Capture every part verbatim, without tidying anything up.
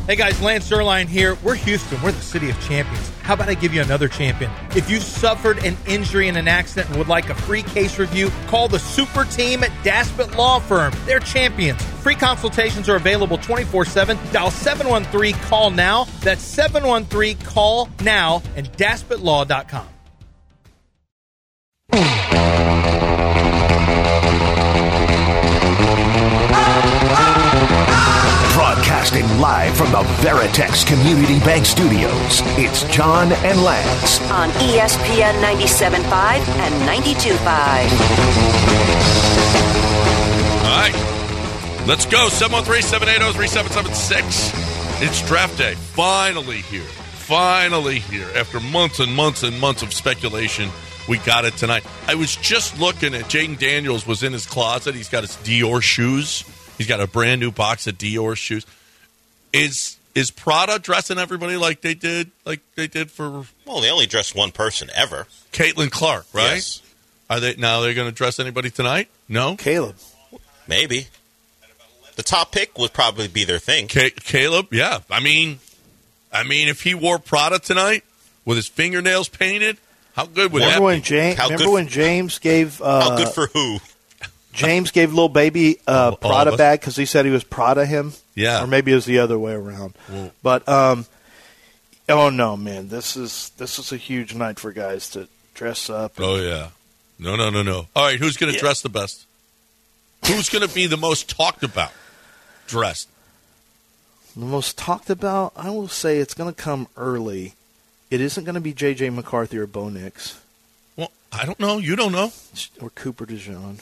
Hey guys, Lance Zierlein here. We're Houston. We're the city of champions. How about I give you another champion? If you suffered an injury in an accident and would like a free case review, call the super team at Daspit Law Firm. They're champions. Free consultations are available twenty-four seven. Dial seven one three, call now. That's seven one three, call now and daspit law dot com. Broadcasting live from the Veritex Community Bank Studios, it's John and Lance. On E S P N ninety-seven point five and ninety-two point five. All right. Let's go. seven one three, seven eight zero, three seven seven six. It's draft day. Finally here. Finally here. After months and months and months of speculation, we got it tonight. I was just looking at Jaden Daniels was in his closet. He's got his Dior shoes. He's got a brand new box of Dior shoes. Is is Prada dressing everybody like they did like they did for Well, they only dressed one person ever. Caitlin Clark, right? Yes. Are they now they're going to dress anybody tonight? No? Caleb. Maybe. The top pick would probably be their thing. Ca- Caleb, yeah. I mean I mean if he wore Prada tonight with his fingernails painted, how good would Remember that when be? James? How Remember good when for- James gave? Uh, How good for who? James gave little baby uh, All- all Prada of us? bag because he said he was proud of him. Yeah. Or maybe it was the other way around. Well- But um, oh no, man, this is this is a huge night for guys to dress up. Oh yeah. No, no, no, no. All right, who's going to Yeah. dress the best? Who's going to be the most talked about dressed? The most talked about, I will say, it's going to come early. It isn't going to be J J McCarthy or Bo Nix Well, I don't know. You don't know. or Cooper DeJean.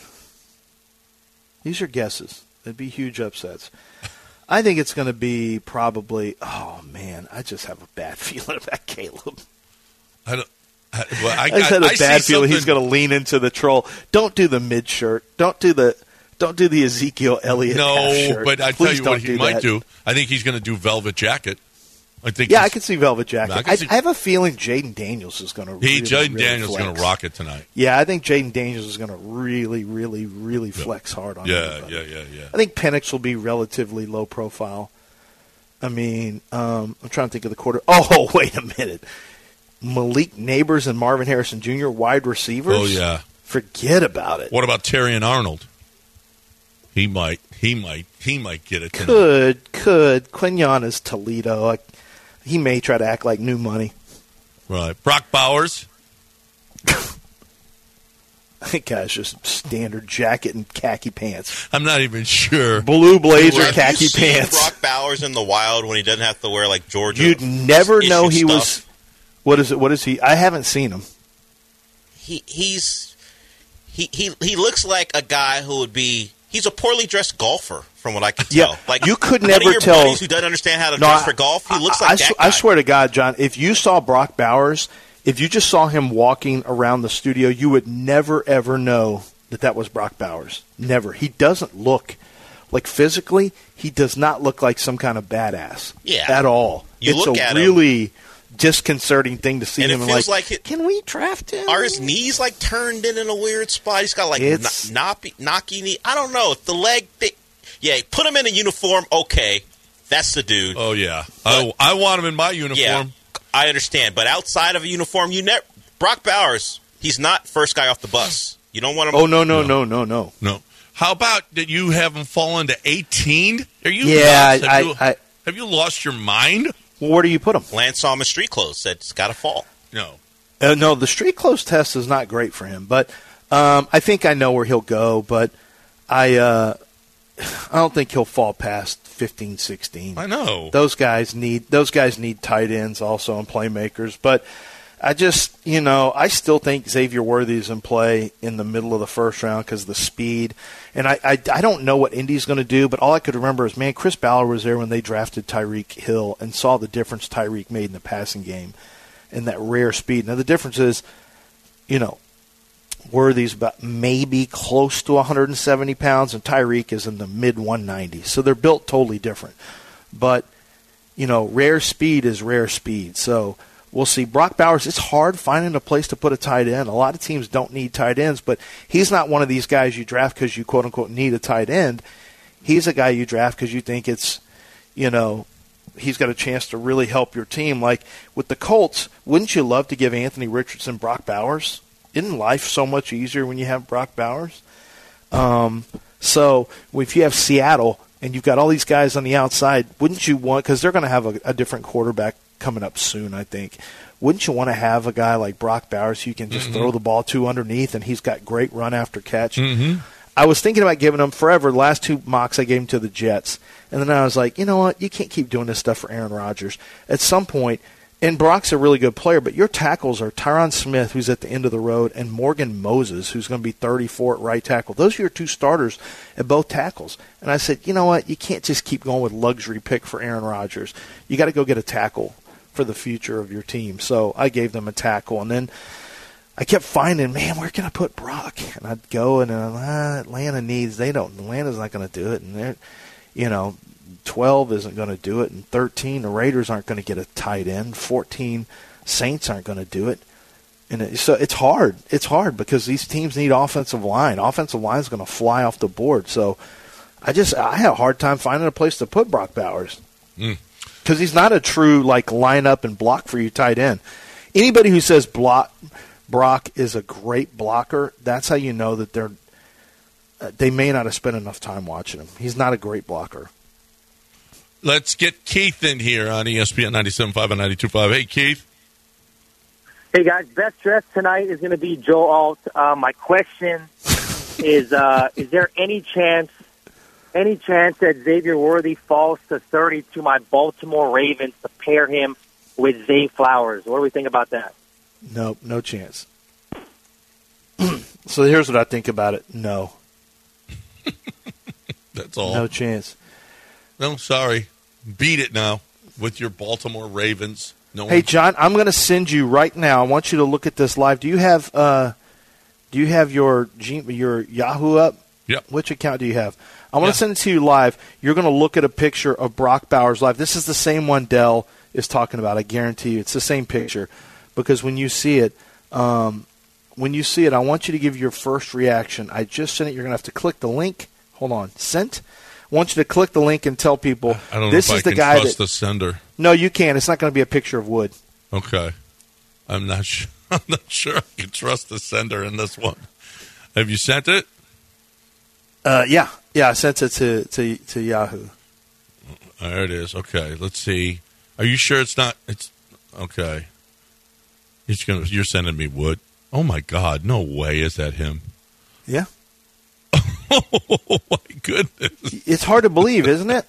These are guesses. They'd be huge upsets. I think it's going to be probably. Oh man, I just have a bad feeling about Caleb. I don't. I, well, I, I just had a I bad see feeling he's something- going to lean into the troll. Don't do the mid shirt. Don't do the. Don't do the Ezekiel Elliott half No, shirt. but I tell Please you don't what he do might that. do. I think he's going to do velvet jacket. I think. Yeah, I he's- can see velvet jacket. I I, can see- I have a feeling Jaden Daniels is going to. He, really, Jaden really Daniels is going flex. to rock it tonight. Yeah, I think Jaden Daniels is going to really, really, really flex hard on Yeah, everybody. yeah, yeah, yeah. I think Penix will be relatively low profile. I mean, um, I'm trying to think of the quarter. Oh, wait a minute. Malik Neighbors and Marvin Harrison Junior, wide receivers? Oh yeah. Forget about it. What about Terry and Arnold? He might. He might. He might get it tonight. Could, could. Quinion is Toledo. Like, he may try to act like new money. Right. Brock Bowers. I think guy's just standard jacket and khaki pants. I'm not even sure. Blue blazer, Have khaki you seen pants. Brock Bowers in the wild when he doesn't have to wear like Georgia? You'd never issue know he stuff? was. What is it? What is he? I haven't seen him. He he's he he he looks like a guy who would be. He's a poorly dressed golfer, from what I can tell. Yeah, like you could one never of your tell- buddies who doesn't understand how to No, dress I- for golf. He looks I, like I, that sw- guy. I swear to God, John, if you saw Brock Bowers, if you just saw him walking around the studio, you would never, ever know that that was Brock Bowers. Never. He doesn't look, like physically, he does not look like some kind of badass. Yeah. At all. You it's look a at him- really disconcerting thing to see And it him and feels like, like it- can we draft him? Are his knees like turned in in a weird spot? He's got like It's- kn- knoppy, knocky knee. I don't know if the leg. They, yeah, put him in a uniform. Okay, that's the dude. Oh yeah. I, I want him in my uniform. Yeah, I understand. But outside of a uniform, you never. Brock Bowers, he's not first guy off the bus. You don't want him. Oh, no, no, no, no, no. No. How about that you have him fall into eighteen? Are you Yeah, nuts? Have, I- you, I- have you lost your mind? Well, where do you put him? Lance saw him in street clothes. Said it's got to fall. No. Uh, no, the street clothes test is not great for him, but um, I think I know where he'll go. But I, uh, I don't think he'll fall past fifteen, sixteen. I know. Those guys need those guys need tight ends also and playmakers. But I just, you know, I still think Xavier Worthy is in play in the middle of the first round because of the speed. And I, I, I don't know what Indy's going to do, but all I could remember is, man, Chris Ballard was there when they drafted Tyreek Hill and saw the difference Tyreek made in the passing game and that rare speed. Now, the difference is, you know, Worthy's about maybe close to one hundred seventy pounds, and Tyreek is in the mid one nineties. So they're built totally different. But, you know, rare speed is rare speed. So we'll see. Brock Bowers, it's hard finding a place to put a tight end. A lot of teams don't need tight ends, but he's not one of these guys you draft because you, quote-unquote, need a tight end. He's a guy you draft because you think it's, you know, he's got a chance to really help your team. Like with the Colts, wouldn't you love to give Anthony Richardson Brock Bowers? Isn't life so much easier when you have Brock Bowers? Um, so if you have Seattle and you've got all these guys on the outside, wouldn't you want, because they're going to have a, a different quarterback coming up soon, I think. Wouldn't you want to have a guy like Brock Bowers who you can just mm-hmm. throw the ball to underneath, and he's got great run after catch? Mm-hmm. I was thinking about giving him forever. The last two mocks I gave him to the Jets. And then I was like, you know what? You can't keep doing this stuff for Aaron Rodgers. At some point, and Brock's a really good player, but your tackles are Tyron Smith, who's at the end of the road, and Morgan Moses, who's going to be thirty-four at right tackle. Those are your two starters at both tackles. And I said, you know what? You can't just keep going with luxury pick for Aaron Rodgers. You got to go get a tackle for the future of your team. So I gave them a tackle. And then I kept finding, man, where can I put Brock? And I'd go and uh, ah, Atlanta needs, they don't, Atlanta's not going to do it. And they're, you know, twelve isn't going to do it. And thirteen, the Raiders aren't going to get a tight end. fourteen, Saints aren't going to do it. And it, so it's hard. It's hard because these teams need offensive line. Offensive line is going to fly off the board. So I just, I had a hard time finding a place to put Brock Bowers. Mm. Because he's not a true, like, line up and block for you tight end. Anybody who says block, Brock is a great blocker, that's how you know that they're uh, they may not have spent enough time watching him. He's not a great blocker. Let's get Keith in here on E S P N ninety-seven point five and ninety-two point five. Hey, Keith. Hey, guys. Best dress tonight is going to be Joe Alt. Uh, my question is, uh, is there any chance Any chance that Xavier Worthy falls to thirty to my Baltimore Ravens to pair him with Zay Flowers? What do we think about that? No, no chance. So here's what I think about it. No. That's all. No chance. No, sorry. Beat it now with your Baltimore Ravens. No hey, one... John, I'm going to send you right now. I want you to look at this live. Do you have uh, do you have your G- your Yahoo up? Yep. Which account do you have? I want yeah. to send it to you live. You're going to look at a picture of Brock Bowers live. This is the same one Dell is talking about. I guarantee you, it's the same picture. Because when you see it, um, when you see it, I want you to give your first reaction. I just sent it. You're going to have to click the link. Hold on, sent. I want you to click the link and tell people I don't this know if is I the can guy trust that. The sender. No, you can't. It's not going to be a picture of wood. Okay, I'm not sure. I'm not sure I can trust the sender in this one. Have you sent it? Uh, yeah, yeah. I sent it to, to to Yahoo. There it is. Okay, let's see. Are you sure it's not? It's okay. He's gonna. You're sending me wood. Oh my God! No way. Is that him? Yeah. Oh my goodness! It's hard to believe, isn't it?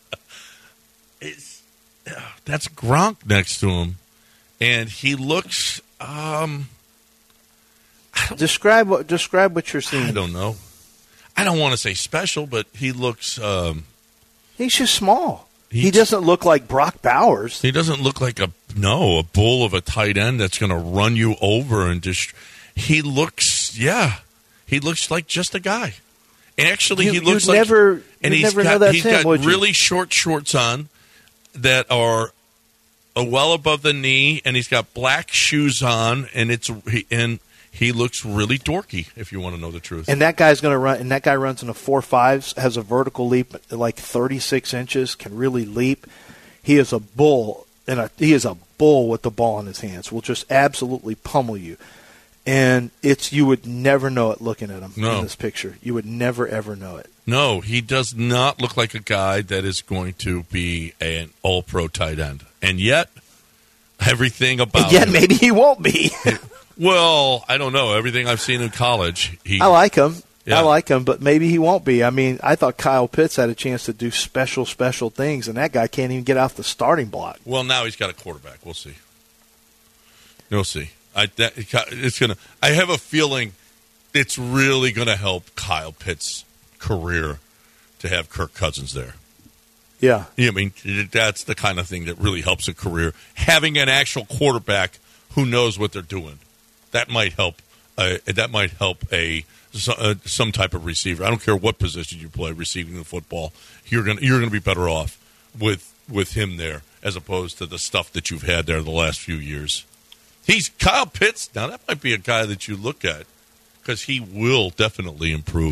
It's that's Gronk next to him, and he looks. Um, describe what describe what you're seeing. I don't know. I don't want to say special, but he looks. Um, He's just small. He, he doesn't look like Brock Bowers. He doesn't look like a no a bull of a tight end that's going to run you over and just. He looks, yeah, he looks like just a guy. Actually, you, he looks you'd like never, and he's never got, know that's he's him, got would you? really short shorts on that are uh, well above the knee, and he's got black shoes on, and it's he, and he looks really dorky. If you want to know the truth, and that guy's going to run, and that guy runs in a four fives, has a vertical leap like thirty six inches, can really leap. He is a bull, and a, he is a bull with the ball in his hands. Will just absolutely pummel you. And it's you would never know it looking at him no. in this picture. You would never, ever know it. No, he does not look like a guy that is going to be an all-pro tight end. And yet, everything about and yet him... maybe he won't be. Well, I don't know. Everything I've seen in college... He, I like him. Yeah. I like him, but maybe he won't be. I mean, I thought Kyle Pitts had a chance to do special, special things, and that guy can't even get off the starting block. Well, now he's got a quarterback. We'll see. We'll see. I, that, it's gonna. I have a feeling it's really going to help Kyle Pitts' career to have Kirk Cousins there. Yeah. I mean, that's the kind of thing that really helps a career. Having an actual quarterback who knows what they're doing, that might help. Uh, that might help a, a some type of receiver. I don't care what position you play, receiving the football. You're gonna you're gonna be better off with with him there as opposed to the stuff that you've had there the last few years. He's Kyle Pitts. Now, that might be a guy that you look at because he will definitely improve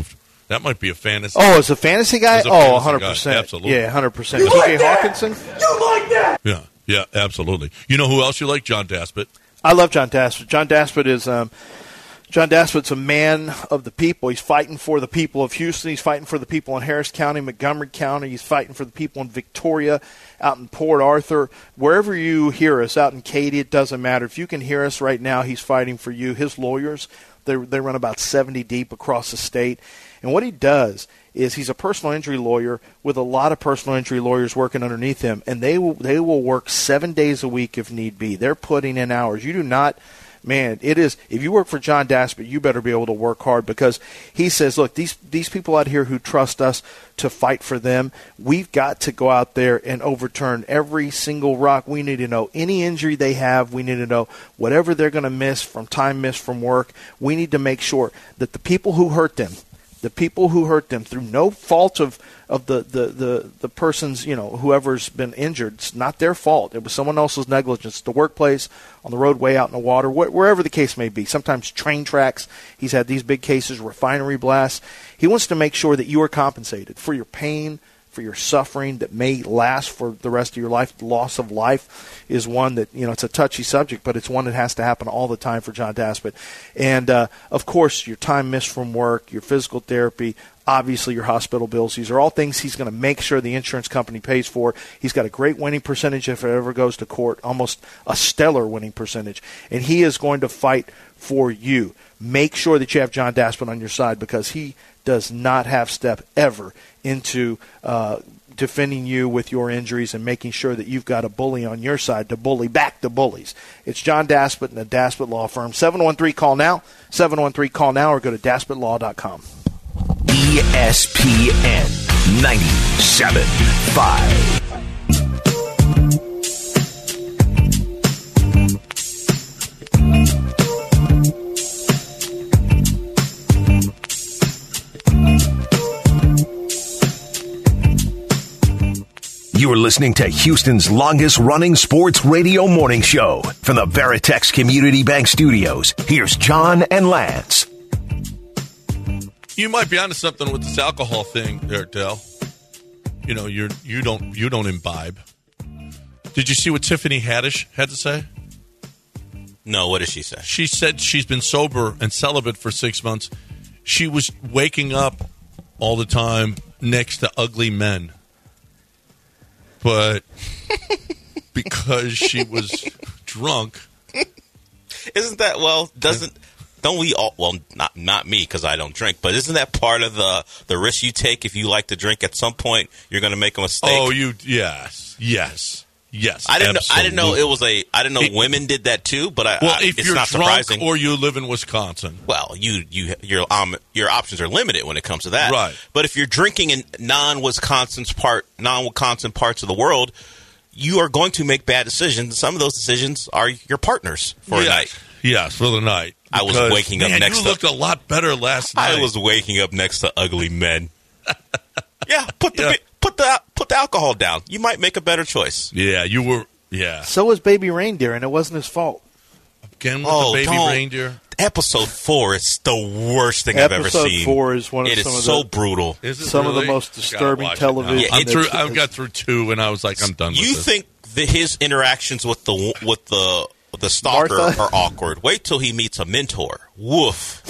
That might be a fantasy. Oh, it's a fantasy guy? It's a oh, fantasy one hundred percent. guy. Absolutely. Yeah, one hundred percent. T J Hawkinson? Yeah, yeah, absolutely. You know who else you like? John Daspit. I love John Daspit. John Daspit is um, John Daspit's a man of the people. He's fighting for the people of Houston. He's fighting for the people in Harris County, Montgomery County. He's fighting for the people in Victoria, out in Port Arthur. Wherever you hear us, out in Katy, it doesn't matter. If you can hear us right now, he's fighting for you. His lawyers, they they run about seventy deep across the state. And what he does is he's a personal injury lawyer with a lot of personal injury lawyers working underneath him, and they will, they will work seven days a week if need be. They're putting in hours. You do not, man, it is, if you work for John Daspit, you better be able to work hard, because he says, look, these, these people out here who trust us to fight for them, we've got to go out there and overturn every single rock. We need to know any injury they have. We need to know whatever they're going to miss from time missed from work. We need to make sure that the people who hurt them, the people who hurt them through no fault of, of the, the, the, the person's, you know, whoever's been injured, it's not their fault. It was someone else's negligence. The workplace, on the roadway, out in the water, wh- wherever the case may be. Sometimes train tracks. He's had these big cases, refinery blasts. He wants to make sure that you are compensated for your pain, for your suffering that may last for the rest of your life. The loss of life is one that, you know, it's a touchy subject, but it's one that has to happen all the time for John Daspit. And, uh, of course, your time missed from work, your physical therapy, obviously your hospital bills. These are all things he's going to make sure the insurance company pays for. He's got a great winning percentage if it ever goes to court, almost a stellar winning percentage. And he is going to fight for you. Make sure that you have John Daspit on your side, because he does not have step ever into uh, defending you with your injuries and making sure that you've got a bully on your side to bully back the bullies. It's John Daspit and the Daspit Law Firm. seven one three call now, seven one three call now, or go to daspit law dot com. E S P N ninety-seven point five. You're listening to Houston's longest-running sports radio morning show from the Veritex Community Bank Studios. Here's John and Lance. You might be onto something with this alcohol thing there, Dell. You know, you're you don't you don't imbibe. Did you see what Tiffany Haddish had to say? No, what did she say? She said she's been sober and celibate for six months. She was waking up all the time next to ugly men. But because she was drunk. Isn't that, well, doesn't, don't we all, well, not not me because I don't drink, but isn't that part of the, the risk you take if you like to drink? At some point, you're going to make a mistake. Oh, you, yes, yes, yes. I didn't know, I didn't know absolutely. it was a, I didn't know It- women did that too, but I, Well, I, if it's you're not drunk surprising. or you live in Wisconsin. Well, you you your um your options are limited when it comes to that. Right. But if you're drinking in non-Wisconsin's part non-Wisconsin parts of the world, you are going to make bad decisions. Some of those decisions are your partners for yes. a night. Yes, for the night. I was Because, waking up man, next you to- looked a lot better last night. I was waking up next to ugly men. yeah, put the Yeah. bi- put the put the alcohol down. You might make a better choice. Yeah, you were. Yeah. So was Baby Reindeer, and it wasn't his fault. Again with Oh, the baby don't. reindeer. Episode four is the worst thing I've ever Episode seen. four is one of It some is of so the- brutal. Is it Some of the really? most Gotta disturbing watch it now. television I'm Yeah, through, it's- I've it's- got through two, and I was like, I'm done with You this. think that his interactions with the with the the stalker Martha? are awkward? Wait till he meets a mentor. Woof.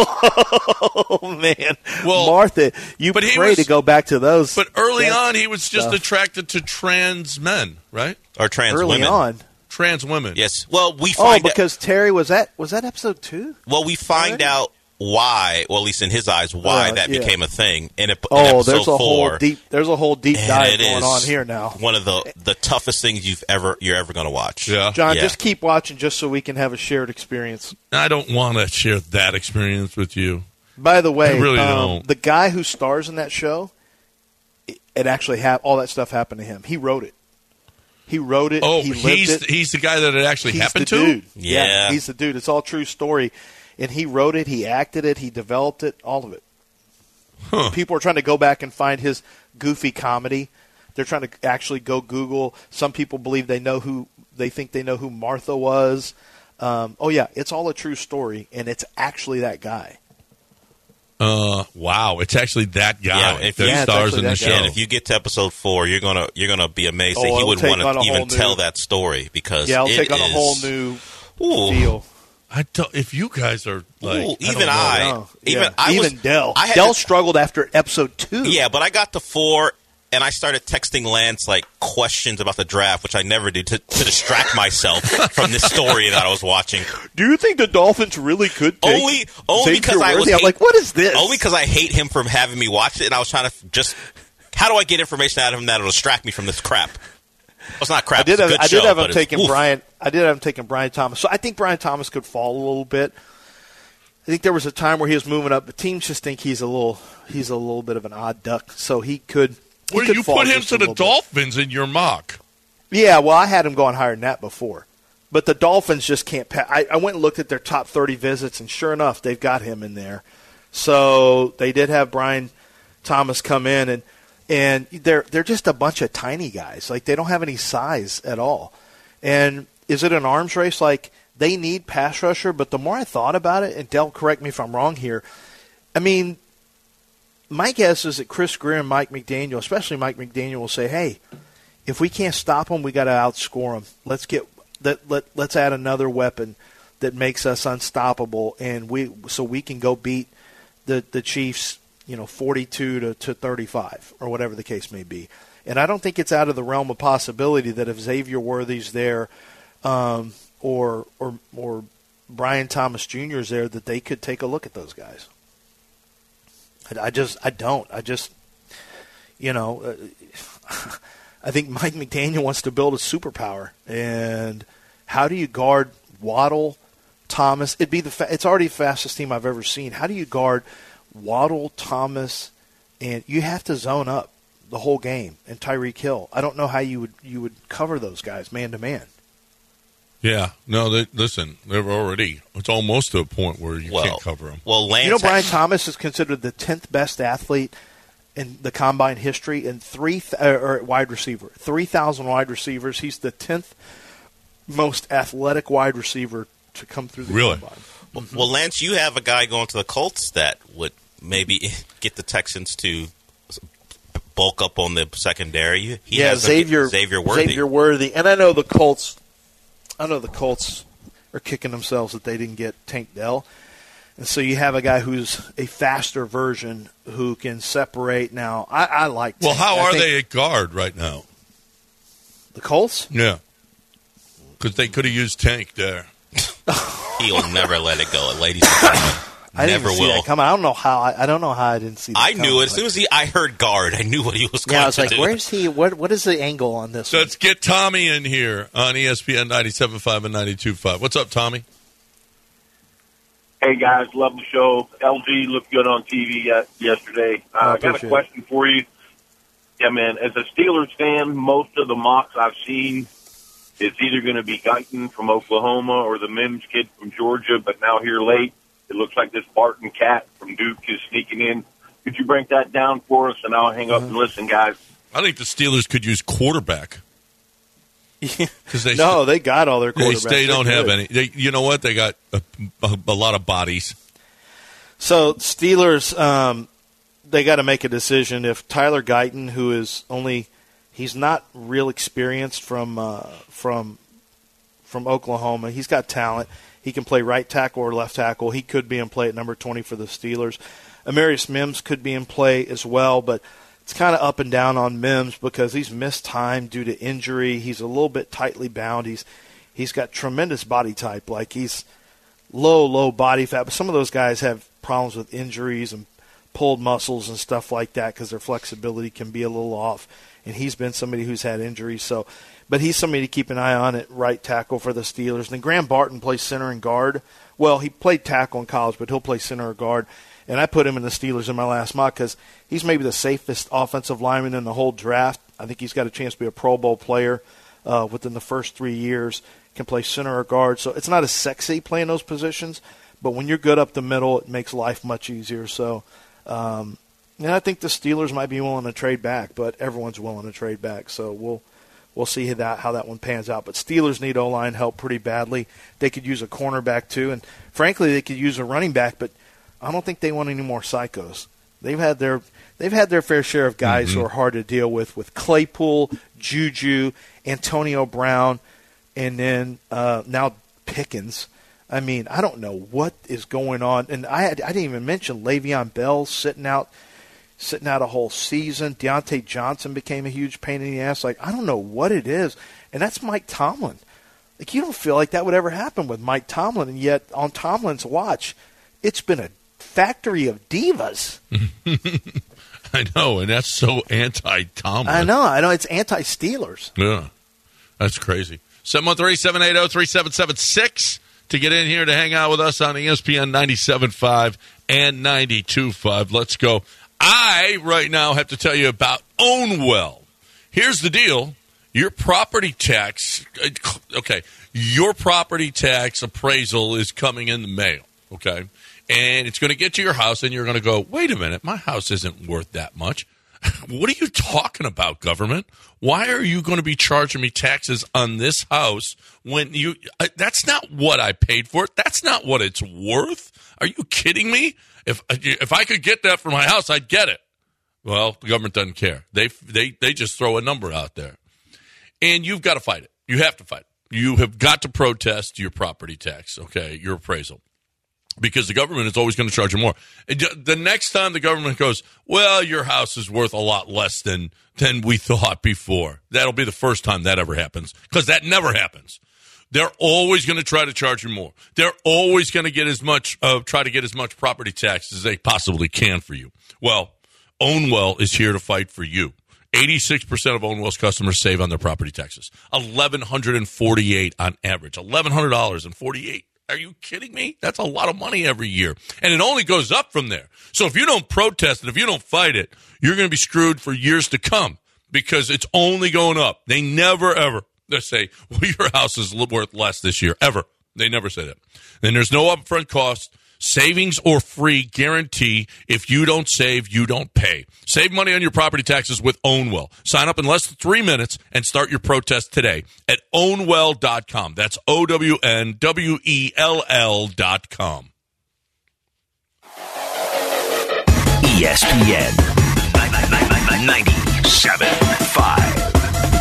Oh, man. Well, Martha, you but he pray was- to go back to those. But early that on, he was just stuff. attracted to trans men, right? Or trans Early women. on. Trans women. Yes. Well, we Oh, find out, because Terry, was that was that episode two? well we find Already? out why, well at least in his eyes, why Uh, that yeah. became a thing. In, ep- in Oh, episode there's a four, whole deep there's a whole deep and dive it going is on here now. One of the the toughest things you've ever you're ever going to watch. Yeah. John, Yeah. just keep watching just so we can have a shared experience. I don't want to share that experience with you. By the way, I really um, don't. the guy who stars in that show, it, it actually ha- all that stuff happened to him. He wrote it. He wrote it. Oh, he lived he's it. he's the guy that it actually He's happened the to? dude. Yeah. he's the dude. It's all true story, and he wrote it. He acted it. He developed it. All of it. Huh. People are trying to go back and find his goofy comedy. They're trying to actually go Google. Some people believe they know who they think they know who Martha was. Um, oh yeah, it's all a true story, and it's actually that guy. Uh, wow, it's actually that guy Yeah, if that you- Yeah, it's stars actually in the that show. guy. And if you get to episode four, you're gonna you're gonna be amazed Oh, that he it'll would take want on a to even whole new- tell that story because Yeah, I'll it take on a is- whole new Ooh. feel. I don't, if you guys are like, Ooh, I even don't know. I, No. even Yeah. I was, even Dell. I had Dell to- struggled after episode two. Yeah, but I got to four, and I started texting Lance like questions about the draft, which I never do to, to distract myself from this story that I was watching. Do you think the Dolphins really could take Only, only Xavier because I was Worthy? I'm hate- like, what is this? Only because I hate him for having me watch it, and I was trying to just how do I get information out of him that'll distract me from this crap? Well, it's not crap. I did it's a have, good I show, did have but him it's- taking oof. Brian. I did have him taking Brian Thomas. So I think Brian Thomas could fall a little bit. I think there was a time where he was moving up. The teams just think he's a little he's a little bit of an odd duck. So he could. He Well, could you fall put him just to a the little bit. Dolphins in your mock. Yeah, well, I had him going higher than that before. But the Dolphins just can't pass. I, I went and looked at their top thirty visits, and sure enough, they've got him in there. So they did have Brian Thomas come in, and and they're they're just a bunch of tiny guys. Like, they don't have any size at all. And is it an arms race? Like, they need pass rusher, but the more I thought about it, and Dell, correct me if I'm wrong here, I mean, my guess is that Chris Greer and Mike McDaniel, especially Mike McDaniel, will say, hey, if we can't stop them, we got to outscore them. Let's get let, let let's add another weapon that makes us unstoppable, and we so we can go beat the the Chiefs, you know, forty-two to, to thirty-five or whatever the case may be. And I don't think it's out of the realm of possibility that if Xavier Worthy's there, um, or or or Brian Thomas Junior is there, that they could take a look at those guys. I, I just I don't I just you know. Uh, I think Mike McDaniel wants to build a superpower, and how do you guard Waddle, Thomas? It'd be the fa- it's already the fastest team I've ever seen. How do you guard Waddle, Thomas, and you have to zone up the whole game, and Tyreek Hill? I don't know how you would you would cover those guys man to man. Yeah, no. They, listen, they're already. It's almost to a point where you Well, can't cover them. Well, Lance, You know, Brian Thomas is considered the tenth best athlete in the combine history, and three th- or wide receiver, three thousand wide receivers. He's the tenth most athletic wide receiver to come through the Really? combine. well, well, Lance, you have a guy going to the Colts that would maybe get the Texans to bulk up on the secondary. He yeah, has a- Xavier Xavier Worthy. Xavier Worthy, and I know the Colts. I know the Colts are kicking themselves that they didn't get Tank Dell, and so you have a guy who's a faster version who can separate. Now, I, I like. Well, Tank. how I are think they at guard right now? The Colts? Yeah, because they could have used Tank there. He'll never let it go, ladies and gentlemen. I didn't Never even see will. that coming. I don't know how. I, I don't know how I didn't see that I coming, knew it as but- soon as he. I heard guard. I knew what he was going Yeah, I was to like, do. where's he? What What is the angle on this? So one? let's get Tommy in here on E S P N ninety-seven point five and ninety-two point five. What's up, Tommy? Hey guys, love the show. L G looked good on T V uh, yesterday. Uh, I I got a appreciate question for you. Yeah, man. As a Steelers fan, most of the mocks I've seen, it's either going to be Guyton from Oklahoma or the Mims kid from Georgia. But now here late, it looks like this Barton Cat from Duke is sneaking in. Could you break that down for us, and I'll hang up and listen, guys. I think the Steelers could use quarterback. Because they no, they got all their They, quarterbacks. they don't They're have good. any. They, you know what? They got a, a, a lot of bodies. So Steelers, um, they got to make a decision. If Tyler Guyton, who is only, he's not real experienced from uh, from from Oklahoma. He's got talent. He can play right tackle or left tackle. He could be in play at number twenty for the Steelers. Amarius Mims could be in play as well, but it's kind of up and down on Mims because he's missed time due to injury. He's a little bit tightly bound. He's he's got tremendous body type. Like, he's low, low body fat. But some of those guys have problems with injuries and pulled muscles and stuff like that because their flexibility can be a little off. And he's been somebody who's had injuries. So, but he's somebody to keep an eye on at right tackle for the Steelers. And then Graham Barton plays center and guard. Well, he played tackle in college, but he'll play center or guard. And I put him in the Steelers in my last mock because he's maybe the safest offensive lineman in the whole draft. I think he's got a chance to be a Pro Bowl player uh, within the first three years. Can play center or guard. So it's not as sexy playing those positions, but when you're good up the middle, it makes life much easier. So, um, and I think the Steelers might be willing to trade back, but everyone's willing to trade back. So we'll we'll see how that how that one pans out. But Steelers need O-line help pretty badly. They could use a cornerback too, and frankly, they could use a running back, but I don't think they want any more psychos. They've had their they've had their fair share of guys mm-hmm. who are hard to deal with, with Claypool, Juju, Antonio Brown, and then uh, now Pickens. I mean, I don't know what is going on. And I had, I didn't even mention Le'Veon Bell sitting out sitting out a whole season. Deontay Johnson became a huge pain in the ass. Like, I don't know what it is. And that's Mike Tomlin. Like, you don't feel like that would ever happen with Mike Tomlin, and yet on Tomlin's watch, it's been a factory of divas. I know, and that's so anti-Tomlin. I know, I know. It's anti-Steelers. Yeah, that's crazy. seven one three, seven eight zero, three seven seven six to get in here to hang out with us on E S P N ninety-seven point five and ninety-two point five. Let's go. I, right now, have to tell you about Ownwell. Here's the deal. Your property tax, okay, your property tax appraisal is coming in the mail, okay? And it's going to get to your house, and you're going to go, wait a minute, my house isn't worth that much. What are you talking about, government? Why are you going to be charging me taxes on this house when you – that's not what I paid for it. That's not what it's worth. Are you kidding me? If if I could get that for my house, I'd get it. Well, the government doesn't care. They they they just throw a number out there. And you've got to fight it. You have to fight it. You have got to protest your property tax, okay, your appraisal, because the government is always going to charge you more. The next time the government goes, well, your house is worth a lot less than, than we thought before, that'll be the first time that ever happens, because that never happens. They're always going to try to charge you more. They're always going to get as much, uh, try to get as much property tax as they possibly can for you. Well, Ownwell is here to fight for you. eighty-six percent of Ownwell's customers save on their property taxes. eleven forty-eight on average. eleven hundred dollars and forty-eight. Are you kidding me? That's a lot of money every year. And it only goes up from there. So if you don't protest it, if you don't fight it, you're going to be screwed for years to come because it's only going up. They never, ever, they say, well, your house is worth less this year. Ever. They never say that. And there's no upfront cost. Savings or free guarantee. If you don't save, you don't pay. Save money on your property taxes with Ownwell. Sign up in less than three minutes and start your protest today at ownwell dot com. That's O W N W E L L dot com. E S P N ninety-seven point five.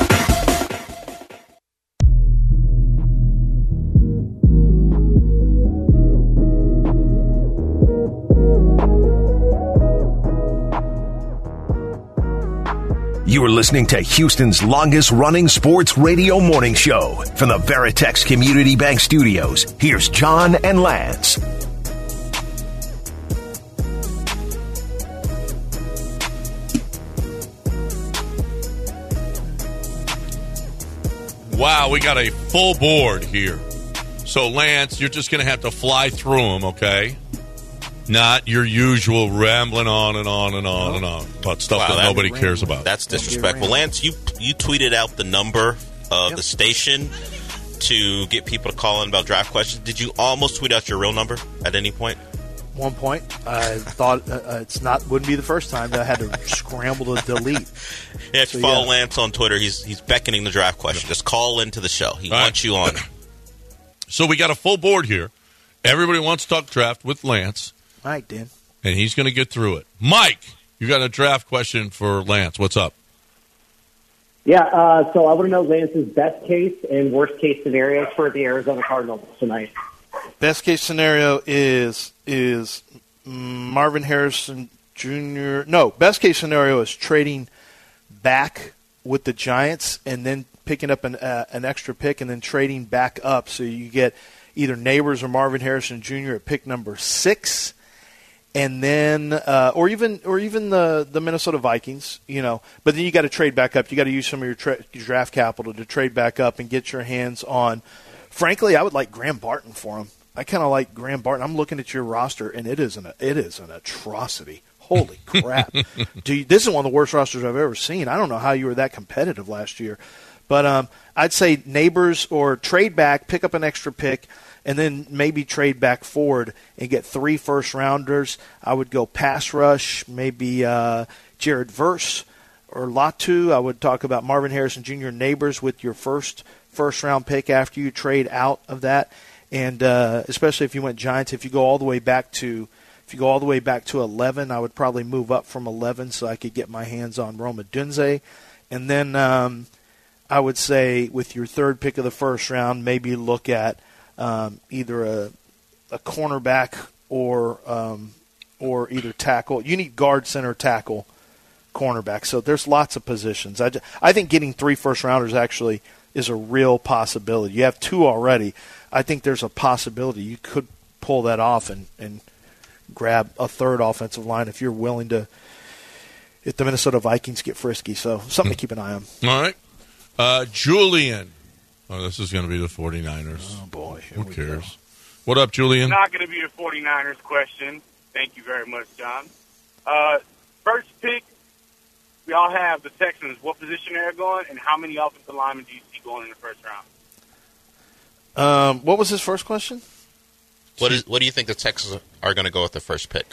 You are listening to Houston's longest-running sports radio morning show. From the Veritex Community Bank Studios, here's John and Lance. Wow, we got a full board here. So, Lance, you're just going to have to fly through them, okay? Not your usual rambling on and on and on and on about stuff wow, that nobody cares about. That's disrespectful. Lance, you you tweeted out the number of yep. the station to get people to call in about draft questions. Did you almost tweet out your real number at any point? One point. I thought uh, it's not wouldn't be the first time that I had to scramble to delete. Yeah, if you so, follow yeah. Lance on Twitter, he's he's beckoning the draft question. Just call into the show. He All wants right. you on. So we got a full board here. Everybody wants to talk draft with Lance. All right, Dan. And he's going to get through it. Mike, you got a draft question for Lance. What's up? Yeah, uh, so I want to know Lance's best case and worst case scenarios for the Arizona Cardinals tonight. Best case scenario is is Marvin Harrison Junior No, best case scenario is trading back with the Giants and then picking up an uh, an extra pick and then trading back up so you get either Neighbors or Marvin Harrison Junior at pick number six. And then, uh, or even, or even the, the Minnesota Vikings, you know. But then you got to trade back up. You got to use some of your, tra- your draft capital to trade back up and get your hands on. Frankly, I would like Graham Barton for him. I kind of like Graham Barton. I'm looking at your roster, and it is an it is an atrocity. Holy crap! Dude, this is one of the worst rosters I've ever seen. I don't know how you were that competitive last year, but um, I'd say Neighbors or trade back, pick up an extra pick. And then maybe trade back forward and get three first-rounders. I would go pass rush, maybe uh, Jared Verse or Latu. I would talk about Marvin Harrison Junior Neighbors with your first first-round pick after you trade out of that. And uh, especially if you went Giants, if you go all the way back to If you go all the way back to eleven, I would probably move up from eleven so I could get my hands on Rome Odunze. And then um, I would say with your third pick of the first round, maybe look at um, either a, a cornerback or um, or either tackle. You need guard, center, tackle, cornerback. So there's lots of positions. I, I think getting three first-rounders actually is a real possibility. You have two already. I think there's a possibility you could pull that off and, and grab a third offensive line if you're willing to, if the Minnesota Vikings get frisky. So something to keep an eye on. All right. Uh, Julian. Oh, this is going to be the 49ers. Oh, boy. Who cares? What up, Julian? It's not going to be a 49ers question. Thank you very much, John. Uh, first pick, we all have the Texans. What position they're going, and how many offensive linemen do you see going in the first round? Um, what was his first question? What is? What do you think the Texans are going to go with the first pick?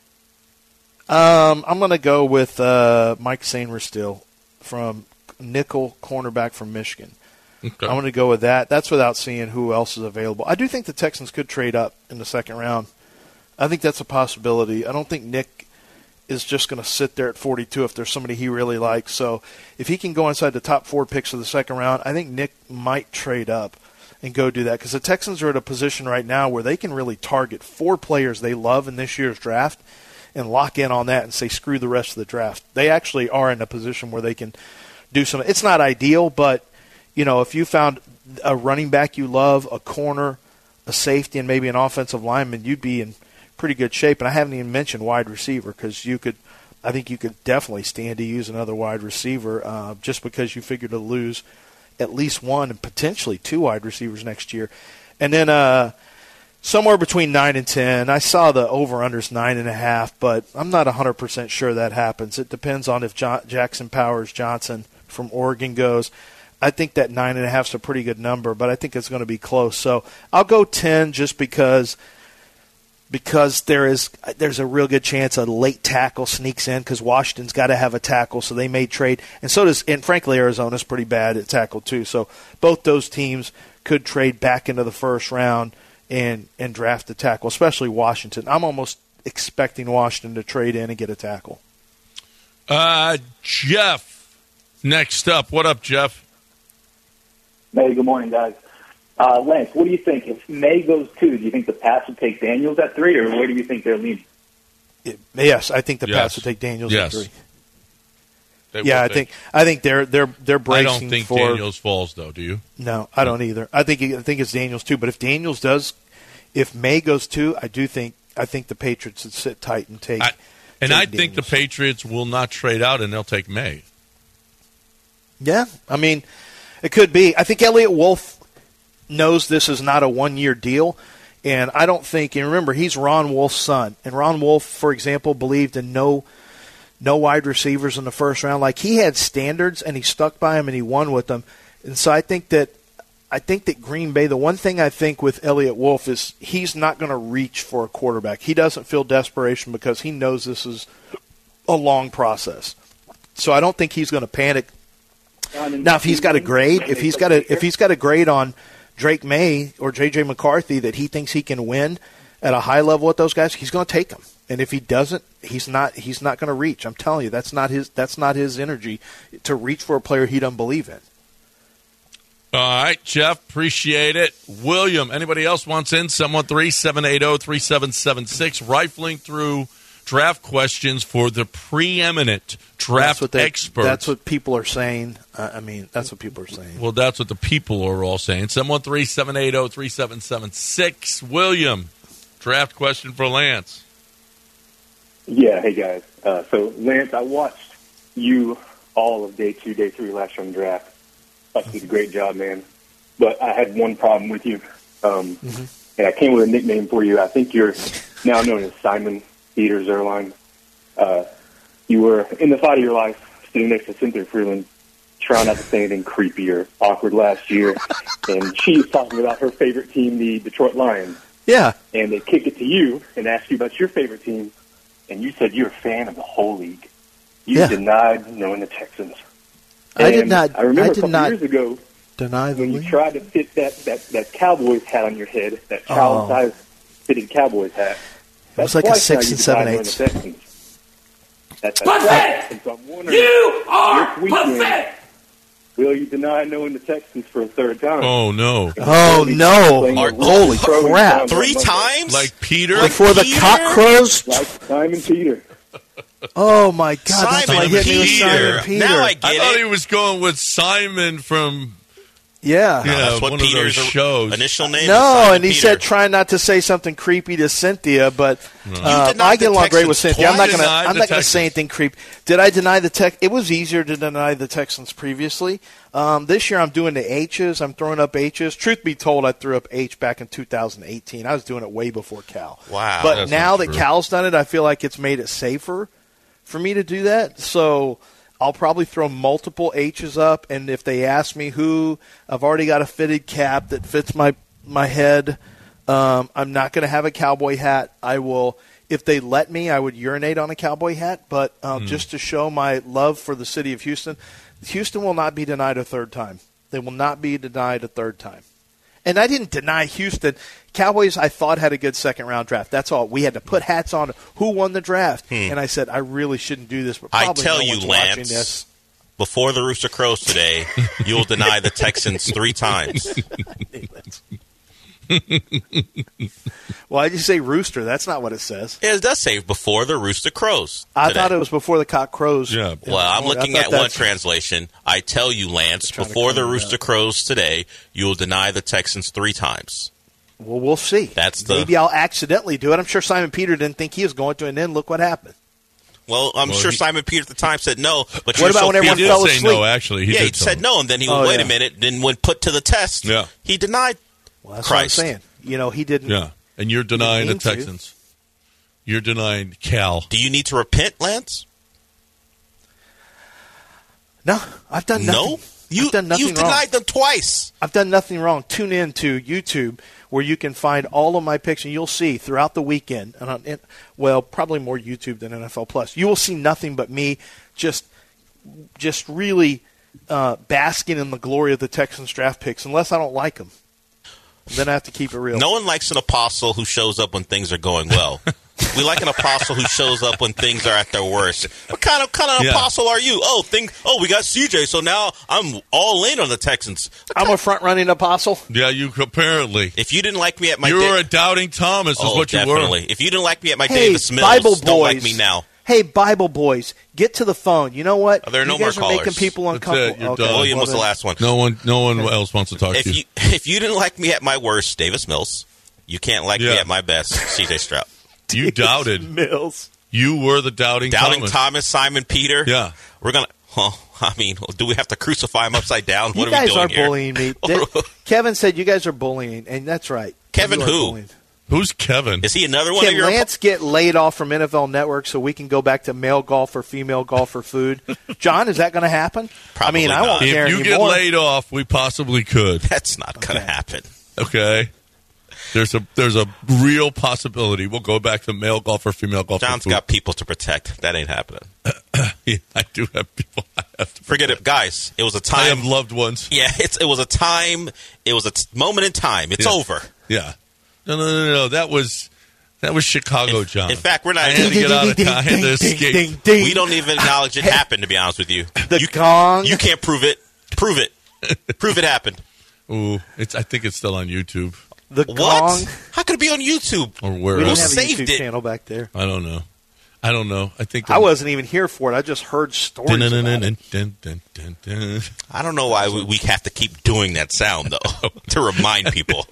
Um, I'm going to go with uh, Mike Sainristil from nickel cornerback from Michigan. Okay. I'm going to go with that. That's without seeing who else is available. I do think the Texans could trade up in the second round. I think that's a possibility. I don't think Nick is just going to sit there at forty-two if there's somebody he really likes. So if he can go inside the top four picks of the second round, I think Nick might trade up and go do that, because the Texans are at a position right now where they can really target four players they love in this year's draft and lock in on that and say screw the rest of the draft. They actually are in a position where they can do something. It's not ideal, but you know, if you found a running back you love, a corner, a safety, and maybe an offensive lineman, you'd be in pretty good shape. And I haven't even mentioned wide receiver, because you could, I think you could definitely stand to use another wide receiver uh, just because you figure to lose at least one and potentially two wide receivers next year. And then uh, somewhere between nine and ten, I saw the over-unders nine and a half, but I'm not one hundred percent sure that happens. It depends on if John, Jackson Powers Johnson from Oregon goes. I think that nine and a half is a pretty good number, but I think it's going to be close. So I'll go ten just because because there is there's a real good chance a late tackle sneaks in, because Washington's got to have a tackle, so they may trade. And so does, and frankly, Arizona's pretty bad at tackle too. So both those teams could trade back into the first round and and draft a tackle, especially Washington. I'm almost expecting Washington to trade in and get a tackle. Uh, Jeff, next up. What up, Jeff? Hey, good morning, guys. Uh, Lance, what do you think? If May goes two, do you think the Pats would take Daniels at three, or where do you think they're leaning? Yes, I think the yes. Pats would take Daniels yes. at three. They yeah, I think. think I think they're they're they're bracing I don't think for, Daniels falls, though. Do you? No, I don't either. I think I think it's Daniels too. But if Daniels does, if May goes two, I do think I think the Patriots would sit tight and take. I, and take I Daniels. think the Patriots will not trade out, and they'll take May. Yeah, I mean, it could be. I think Elliott Wolf knows this is not a one-year deal, and I don't think, and remember, he's Ron Wolf's son, and Ron Wolf, for example, believed in no no wide receivers in the first round. Like, he had standards, and he stuck by them, and he won with them. And so I think that I think that Green Bay, the one thing I think with Elliott Wolf is he's not going to reach for a quarterback. He doesn't feel desperation because he knows this is a long process. So I don't think he's going to panic. Now, if he's got a grade, if he's got a if he's got a grade on Drake May or J J McCarthy that he thinks he can win at a high level with those guys, he's going to take them. And if he doesn't, he's not he's not going to reach. I'm telling you, that's not his that's not his energy to reach for a player he doesn't believe in. All right, Jeff, appreciate it. William, anybody else wants in? seven one three, seven eight zero, three seven seven six, rifling through draft questions for the preeminent draft that's they, experts. That's what people are saying. Uh, I mean, that's what people are saying. Well, that's what the people are all saying. seven one three, seven eight zero, three seven seven six. William, draft question for Lance. Yeah, hey, guys. Uh, so, Lance, I watched you all of day two, day three last year in the draft. You did a great job, man. But I had one problem with you. Um, mm-hmm. And I came with a nickname for you. I think you're now known as Simon Peters Erline. Uh, you were in the fight of your life sitting next to Cynthia Freeland, trying not to say anything creepy or awkward last year. And she's talking about her favorite team, the Detroit Lions. Yeah. And they kick it to you and ask you about your favorite team. And you said you're a fan of the whole league. You yeah. denied knowing the Texans. And I did not. I remember I a did couple not years ago deny the when league. you tried to fit that, that, that Cowboys hat on your head, that child-sized oh. fitted Cowboys hat. It was like a twice six now and you seven denied eighths. knowing the Texans. That's Pathetic! So I'm wondering, You are this weekend, pathetic! will you deny knowing the Texans for a third time? Oh, no. Oh, no. Holy crap. Three times? Like Peter? Before the cock crows? Like Simon Peter. Oh, my God. That's Simon like hitting me with Simon Peter. Now I get I thought it. he was going with Simon from Yeah. yeah, That's what one Peter's of those shows. initial name is. No, Simon and he Peter. said try not to say something creepy to Cynthia, but uh, denied I get the along great with Texans Cynthia. I'm not twice. going to. Denied I'm the not going to say Texans. anything creepy. Did I deny the Tex? It was easier to deny the Texans previously. Um, this year I'm doing the H's. I'm throwing up H's. Truth be told, I threw up H back in two thousand eighteen. I was doing it way before Cal. Wow. But That's now not that true. Cal's done it, I feel like it's made it safer for me to do that. So I'll probably throw multiple H's up, and if they ask me who, I've already got a fitted cap that fits my my head. Um, I'm not going to have a cowboy hat. I will, if they let me, I would urinate on a cowboy hat, but uh, Hmm. just to show my love for the city of Houston, Houston will not be denied a third time. They will not be denied a third time. And I didn't deny Houston. Cowboys, I thought, had a good second-round draft. That's all. We had to put hats on who won the draft. Hmm. And I said, I really shouldn't do this, but I probably tell no you, one's watching Lance, this. before the Rooster Crows today, you'll deny the Texans three times. Why did you say rooster? That's not what it says. It does say before the Rooster Crows. I today. thought it was before the cock crows. Yeah. Well, I'm I looking thought at one that's- translation. I tell you, Lance, Trying to before the clean it Rooster up. Crows today, you will deny the Texans three times. Well, we'll see. That's the- Maybe I'll accidentally do it. I'm sure Simon Peter didn't think he was going to, and then look what happened. Well, I'm Well, sure he- Simon Peter at the time said no. But What you're about so when He everyone did fell say asleep? no, actually. He yeah, did he tell said him. no, and then he Oh, went, wait yeah. a minute. Then when put to the test, Yeah. he denied Well, that's Christ. what I'm saying. You know, he didn't. Yeah. And you're denying the mean to. Texans. You're denying Cal. Do you need to repent, Lance? No, I've done nothing. No. You, I've done nothing you've wrong. denied them twice. I've done nothing wrong. Tune in to YouTube where you can find all of my picks, and you'll see throughout the weekend, and on, and, well, probably more YouTube than N F L Plus. You will see nothing but me just just really uh, basking in the glory of the Texans draft picks, unless I don't like them. Then I have to keep it real. No one likes an apostle who shows up when things are going well. We like an apostle who shows up when things are at their worst. What kind of kind of Yeah. apostle are you? Oh, think. Oh, we got C J, so now I'm all in on the Texans. I'm a front-running apostle. Yeah, you apparently. If you didn't like me at my You day- were a doubting Thomas, is oh, what you definitely. were. If you didn't like me at my Hey, Davis Mills, Bible don't like boys. me now. Hey, Bible boys, get to the phone. You know what? Oh, there are no you guys more are making callers. people That's uncomfortable. it. You're Okay, done. William well was the then- last one. No one, no one else wants to talk If to you. you if you didn't like me at my worst, Davis Mills, you can't like me Yeah. at my best, C J Stroud. You doubted. Mills. You were the doubting, Doubting Thomas. Thomas, Simon Peter. Yeah. We're gonna. Well, I mean, do we have to crucify him upside down? You What are guys we doing are here? bullying me. Th- Kevin said you guys are bullying, and that's right. Kevin You are who? bullying. Who's Kevin? Is he another one of Can your? Lance get laid off from N F L Network so we can go back to male golf or female golf or food? John, is that going to happen? Probably I mean, I not. won't If care you get anymore. laid off, we possibly could. That's not gonna happen. Okay. There's a there's a real possibility. We'll go back to male golf or female golf. John's got people to protect. That ain't happening. Yeah, I do have people. I have to Forget it, guys. It was a I time. have loved ones. Yeah, it's, it was a time. It was a t- moment in time. It's Yeah. over. Yeah. No, no, no, no, no. That was that was Chicago, John. In fact, we're not. I had to get out of Ding, town. I had to ding, escape. ding, ding. We don't even acknowledge it happened. To be honest with you, The you, gong. you can't prove it. Prove it. Prove it happened. Ooh, it's. I think it's still on YouTube The What? gong. How could it be on YouTube? or We where didn't else. have a saved YouTube it. channel back there. I don't know. I don't know. I think I wasn't even here for it. I just heard stories Dun, dun, about dun, it. dun, dun, dun, dun. I don't know why we, we have to keep doing that sound though to remind people.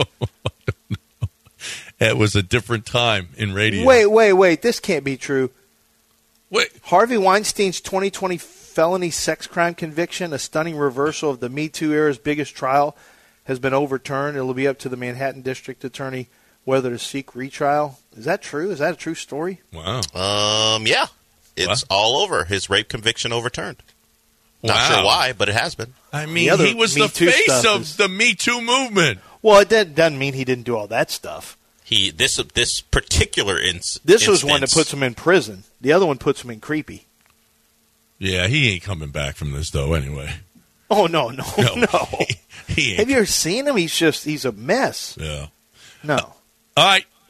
It was a different time in radio. Wait, wait, wait. This can't be true. wait. Harvey Weinstein's twenty twenty felony sex crime conviction, a stunning reversal of the Me Too era's biggest trial, has been overturned. It will be up to the Manhattan District Attorney whether to seek retrial. Is that true? Is that a true story? Wow. Um, yeah, it's What? all over. His rape conviction overturned. Not Wow. sure why, but it has been. I The mean, other he was Me the Too face stuff of is- the Me Too movement. Well, it did- doesn't mean he didn't do all that stuff. He this this particular ins- This was one that instance- puts him in prison. The other one puts him in creepy. Yeah, he ain't coming back from this though. Anyway, Oh, no, no, no, no. he, he ain't. Have you ever seen him? He's just, he's a mess. Yeah. No. All right.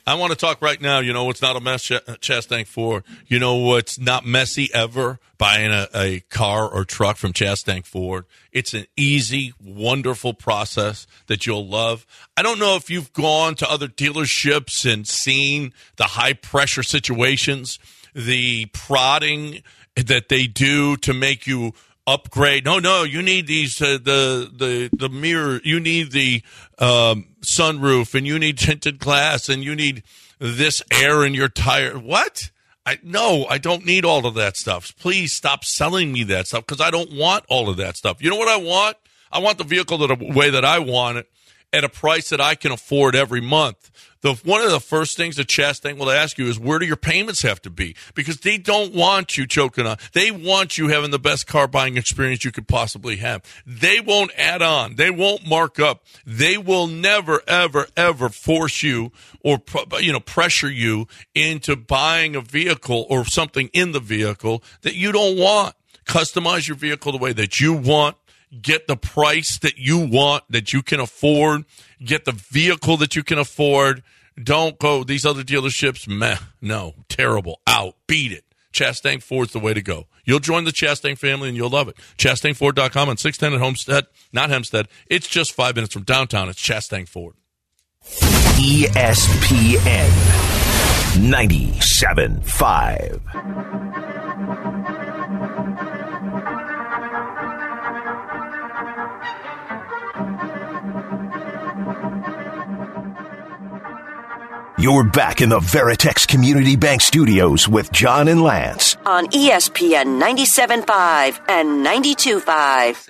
I want to talk right now. You know what's not a mess, Ch- Chastang Ford? You know what's not messy ever? Buying a, a car or truck from Chastang Ford. It's an easy, wonderful process that you'll love. I don't know if you've gone to other dealerships and seen the high-pressure situations, the prodding that they do to make you upgrade. No, no, you need these uh, the the the mirror. You need the um, sunroof, and you need tinted glass, and you need this air in your tire. What? I no, I don't need all of that stuff. Please stop selling me that stuff because I don't want all of that stuff. You know what I want? I want the vehicle the way that I want it at a price that I can afford every month. The, one of the first things that Chastang will ask you is, where do your payments have to be? Because they don't want you choking on. They want you having the best car buying experience you could possibly have. They won't add on. They won't mark up. They will never, ever, ever force you or, you know, pressure you into buying a vehicle or something in the vehicle that you don't want. Customize your vehicle the way that you want. Get the price that you want, that you can afford. Get the vehicle that you can afford. Don't go these other dealerships. Meh. No. Terrible. Out. Beat it. Chastang Ford's the way to go. You'll join the Chastang family and you'll love it. Chastang Ford dot com on six ten at Homestead. Not Hempstead. It's just five minutes from downtown. It's Chastang Ford. E S P N ninety-seven point five. You're back in the Veritex Community Bank Studios with John and Lance. On E S P N ninety-seven point five and ninety-two point five.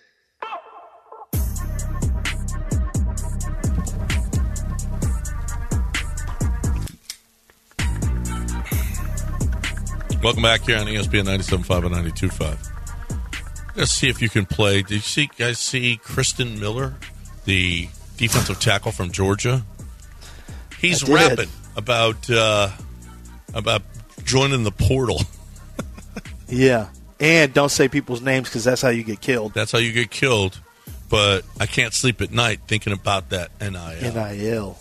Welcome back here on E S P N ninety-seven point five and ninety-two point five. Let's see if you can play. Did you see, guys see Kristen Miller, the defensive tackle from Georgia? He's rapping about uh, about joining the portal. Yeah, and don't say people's names because that's how you get killed. That's how you get killed. But I can't sleep at night thinking about that N I L. N I L.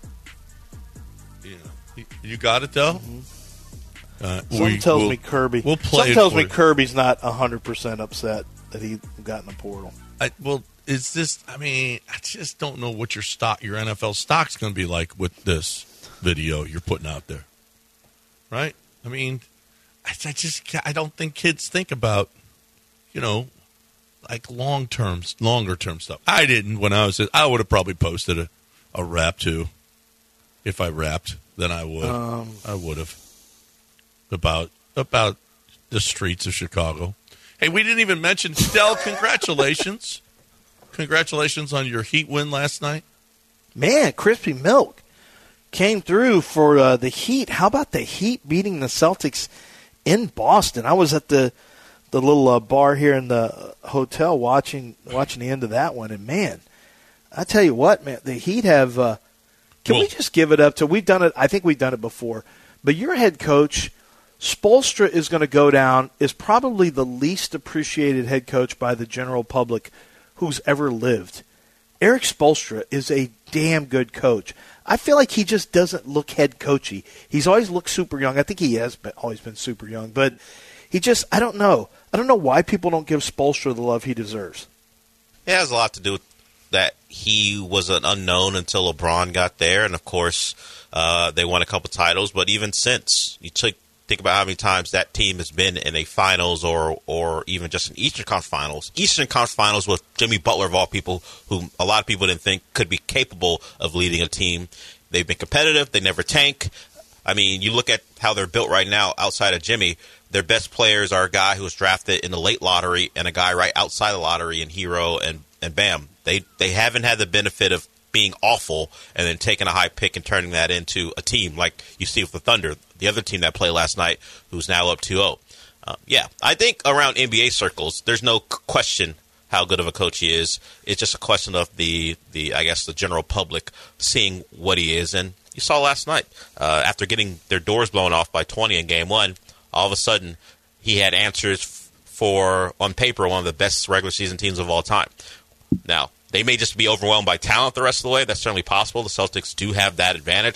Yeah, you got it though. Mm-hmm. Uh, Something we, tells we'll, me Kirby. We'll play. Something tells for me you. Kirby's not a hundred percent upset that he got in the portal. I, well, is this? I mean, I just don't know what your stock, your N F L stock's going to be like with this video you're putting out there, right? I mean, I, I just, I don't think kids think about, you know, like long term, longer term stuff. I didn't when I was. I would have probably posted a, a rap too, if I rapped. Then I would. Um, I would have about about the streets of Chicago. Hey, we didn't even mention Dell. Congratulations. Congratulations on your Heat win last night. Man, Crispy Milk came through for uh, the Heat. How about the Heat beating the Celtics in Boston? I was at the the little uh, bar here in the hotel watching watching the end of that one, and man, I tell you what, man, the Heat have. Uh, can well, we just give it up to? We've done it. I think we've done it before. But your head coach, Spoelstra, is going to go down. Is probably the least appreciated head coach by the general public who's ever lived. Eric Spoelstra is a damn good coach. I feel like he just doesn't look head coachy. He's always looked super young. I think he has been, always been super young. But he just, I don't know. I don't know why people don't give Spoelstra the love he deserves. It has a lot to do with that he was an unknown until LeBron got there. And, of course, uh, they won a couple titles. But even since, you took think about how many times that team has been in a finals or or even just an Eastern Conference Finals. Eastern Conference Finals with Jimmy Butler, of all people, who a lot of people didn't think could be capable of leading a team. They've been competitive. They never tank. I mean, you look at how they're built right now outside of Jimmy. Their best players are a guy who was drafted in the late lottery and a guy right outside the lottery in Hero and, and Bam. They, they haven't had the benefit of being awful and then taking a high pick and turning that into a team like you see with the Thunder, the other team that played last night, who's now up two oh. Uh, yeah, I think around N B A circles, there's no question how good of a coach he is. It's just a question of the, the I guess, the general public seeing what he is. And you saw last night, uh, after getting their doors blown off by twenty in game one, all of a sudden he had answers f- for, on paper, one of the best regular season teams of all time. Now, they may just be overwhelmed by talent the rest of the way. That's certainly possible. The Celtics do have that advantage.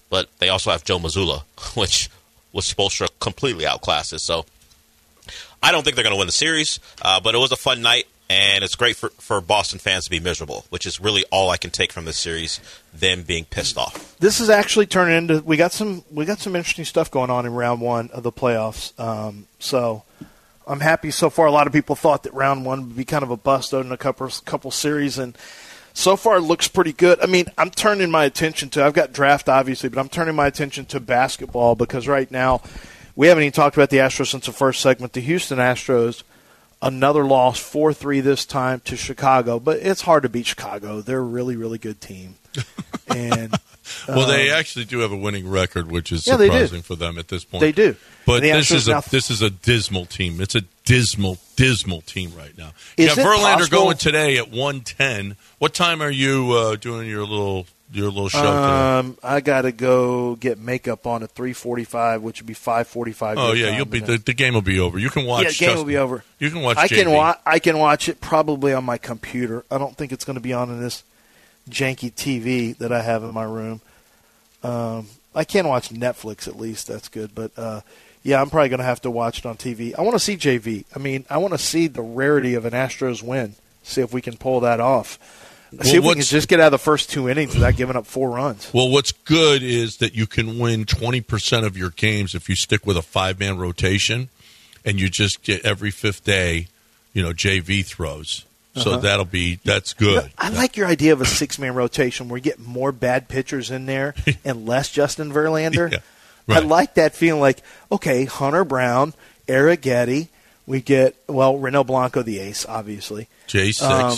but they also have Joe Mazzulla, which was Spoelstra completely outclasses. So I don't think they're going to win the series, uh, but it was a fun night, and it's great for, for Boston fans to be miserable, which is really all I can take from this series, them being pissed off. This is actually turning into we got some we got some interesting stuff going on in round one of the playoffs. Um, so I'm happy so far. A lot of people thought that round one would be kind of a bust out in a couple couple series, and so far it looks pretty good. I mean, I'm turning my attention to I've got draft obviously, but I'm turning my attention to basketball because right now we haven't even talked about the Astros since the first segment. The Houston Astros. Another loss, four three this time to Chicago. But it's hard to beat Chicago. They're a really, really good team. And Well, um, they actually do have a winning record, which is yeah, surprising for them at this point. They do. But the this Astros is a now- this is a dismal team. It's a dismal, dismal team right now. Is yeah, it Verlander possible- going today at one ten. What time are you uh, doing your little your little show today? Um, I got to go get makeup on at three forty-five, which would be five forty-five. Oh your yeah, time, you'll be and the, then- the game will be over. You can watch. Yeah, the game will Justin. be over. You can watch. I J V. can wa- I can watch it probably on my computer. I don't think it's going to be on in this janky T V that I have in my room. Um, I can watch Netflix at least. That's good. But uh, yeah, I'm probably going to have to watch it on T V. I want to see J V. I mean, I want to see the rarity of an Astros win. See if we can pull that off. Well, see if we can what's- just get out of the first two innings without giving up four runs. Well, what's good is that you can win twenty percent of your games if you stick with a five-man rotation, and you just get every fifth day, you know, J V throws. So Uh-huh. that'll be that's good. I like your idea of a six-man rotation where you get more bad pitchers in there and less Justin Verlander. Yeah, I right. like that feeling like, okay, Hunter Brown, Eric Getty, we get, well, Reno Blanco, the ace, obviously. J six. Um,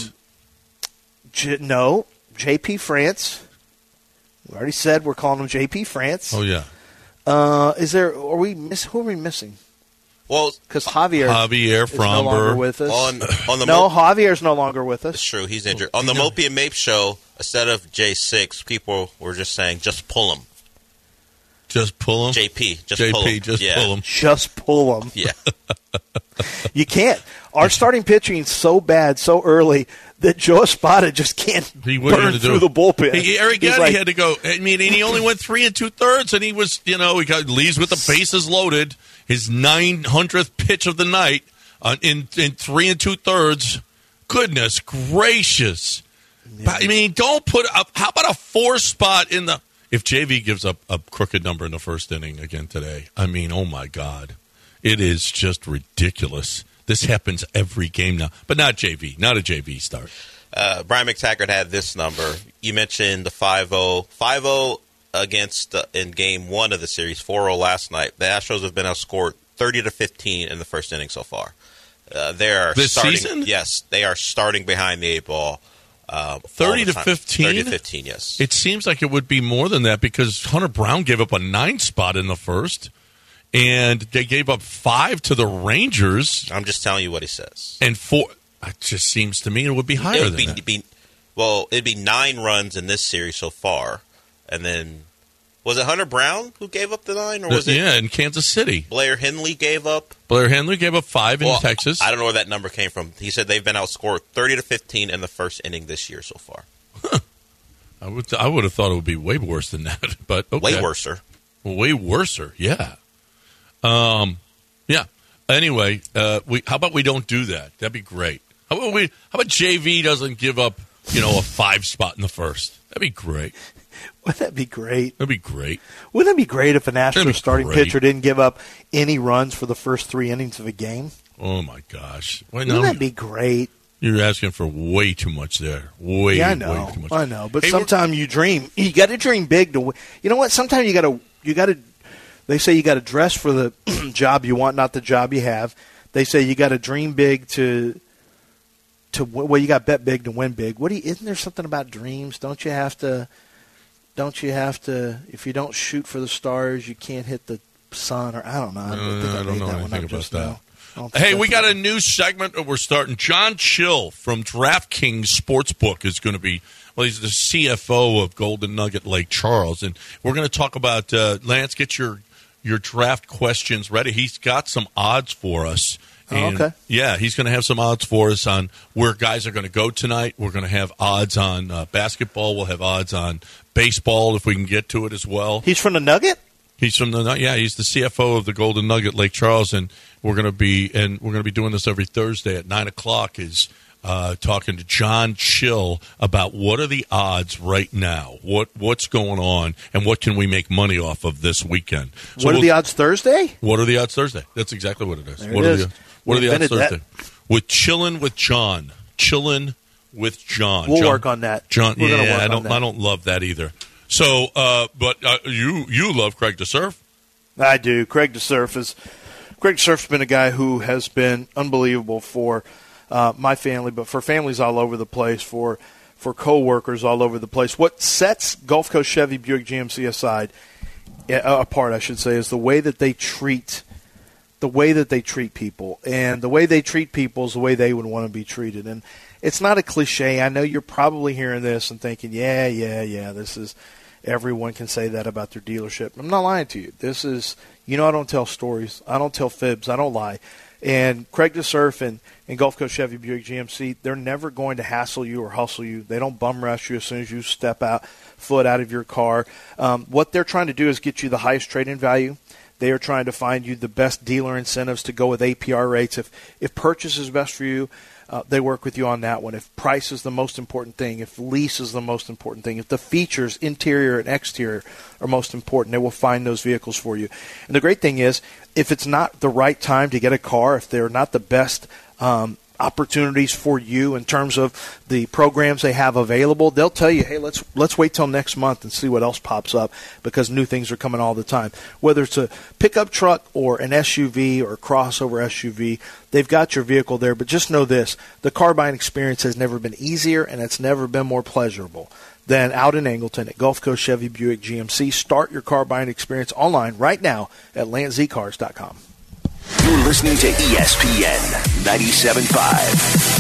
J- no, J P France. We already said we're calling him J P France. oh yeah, Uh, is there, are we miss, who are we missing? Well, Because Javier, Javier is no longer Fromber. with us. on on the no, Mo- Javier's no longer with us. it's true, he's injured. On the Mopey and Mape show, instead of J six, people were just saying, just pull him. Just pull him. J P, just J P, pull him. just yeah. pull him. Just pull them. Yeah. You can't. Our starting pitching's so bad so early that Joe Espada just can't He what are you burn gonna through do? the bullpen. He, Eric He's Getty like, had to go. I mean, and he only went three and two thirds, and he was, you know, he got leaves with the bases loaded. His nine hundredth pitch of the night uh, in in three and two thirds. Goodness gracious! But, I mean, don't put up. How about a four spot in the? If J V gives up a crooked number in the first inning again today, I mean, oh my God, it is just ridiculous. This happens every game now, but not J V, not a J V start. Uh, Brian McTaggart had this number. You mentioned the five oh. five oh against uh, in game one of the series, four oh last night. The Astros have been outscored thirty to fifteen in the first inning so far. Uh, they are This starting, season? Yes, they are starting behind the eight ball. Uh, thirty all the to time. fifteen? thirty to fifteen, yes. It seems like it would be more than that because Hunter Brown gave up a nine spot in the first, and they gave up five to the Rangers. I'm just telling you what he says. And four. It just seems to me it would be higher It would than be, that. be well, it'd be nine runs in this series so far, and then was it Hunter Brown who gave up the nine, or was it yeah, in Kansas City. Blair Henley gave up? Blair Henley gave up five in Well, Texas. I don't know where that number came from. He said they've been outscored thirty to fifteen in the first inning this year so far. I would I would have thought it would be way worse than that, but okay. Way worser. Way worser, yeah. Um, yeah. Anyway, uh, we how about we don't do that? That'd be great. How about we? How about J V doesn't give up, you know, a five spot in the first? That'd be great. wouldn't that be great? That'd be great. Wouldn't that be great if an That'd be Astros starting great. pitcher didn't give up any runs for the first three innings of a game? Oh my gosh! Wait, Wouldn't no, that be great? You're asking for way too much there. Way, Yeah, I know. way too much. I know. But Hey, sometimes you dream. You got to dream big to. win. You know what? Sometimes you got to. You got to. They say you got to dress for the job you want, not the job you have. They say you got to dream big to. To well, you got bet big to win big. What do you, isn't there something about dreams? Don't you have to? Don't you have to? If you don't shoot for the stars, you can't hit the sun. Or I don't know. I don't, Uh, think I, I don't made know that one anything up about just that. now. I don't think Hey, that's we got right. a new segment that we're starting. John Chill from DraftKings Sportsbook is going to be, well, he's the C F O of Golden Nugget Lake Charles. And we're going to talk about, uh, Lance, get your, your draft questions ready. He's got some odds for us. And, oh, okay. Yeah, he's going to have some odds for us on where guys are going to go tonight. We're going to have odds on uh, basketball. We'll have odds on baseball if we can get to it as well. He's from the Nugget? He's from the yeah. He's the C F O of the Golden Nugget, Lake Charles, and we're going to be and we're going to be doing this every Thursday at nine o'clock. Is uh, talking to John Chill about what are the odds right now, what what's going on, and what can we make money off of this weekend. So what are we'll, the odds Thursday? What are the odds Thursday? That's exactly what it is. There What it are is. the what We are the odds invented Thursday? With Chillin' with John, Chillin' with John. We'll John, work on that. John, We're gonna yeah, work I on don't that. I don't love that either. So, uh, but uh, you you love Craig DeSurf. I do. Craig DeSurf is Craig DeSurf's been a guy who has been unbelievable for uh, my family, but for families all over the place, for for coworkers all over the place. What sets Gulf Coast Chevy Buick G M C aside, uh, apart, I should say, is the way that they treat the way that they treat people, and the way they treat people is the way they would want to be treated. And it's not a cliche. I know you're probably hearing this and thinking, yeah, yeah, yeah, this is. Everyone can say that about their dealership. I'm not lying to you. This is, you know, I don't tell stories. I don't tell fibs. I don't lie. And Craig DeSurf and, and Gulf Coast Chevy Buick G M C, they're never going to hassle you or hustle you. They don't bum rush you as soon as you step out, foot out of your car. Um, what they're trying to do is get you the highest trade-in value. They are trying to find you the best dealer incentives to go with A P R rates. If if purchase is best for you, Uh, they work with you on that one. If price is the most important thing, if lease is the most important thing, if the features, interior and exterior, are most important, they will find those vehicles for you. And the great thing is, if it's not the right time to get a car, if they're not the best um, opportunities for you in terms of the programs they have available, they'll tell you, hey, let's let's wait till next month and see what else pops up, because new things are coming all the time. Whether it's a pickup truck or an S U V or a crossover S U V, they've got your vehicle there. But just know this, the car buying experience has never been easier, and it's never been more pleasurable than out in Angleton at Gulf Coast Chevy Buick G M C. Start your car buying experience online right now at lance z cars dot com. You're listening to E S P N ninety-seven point five.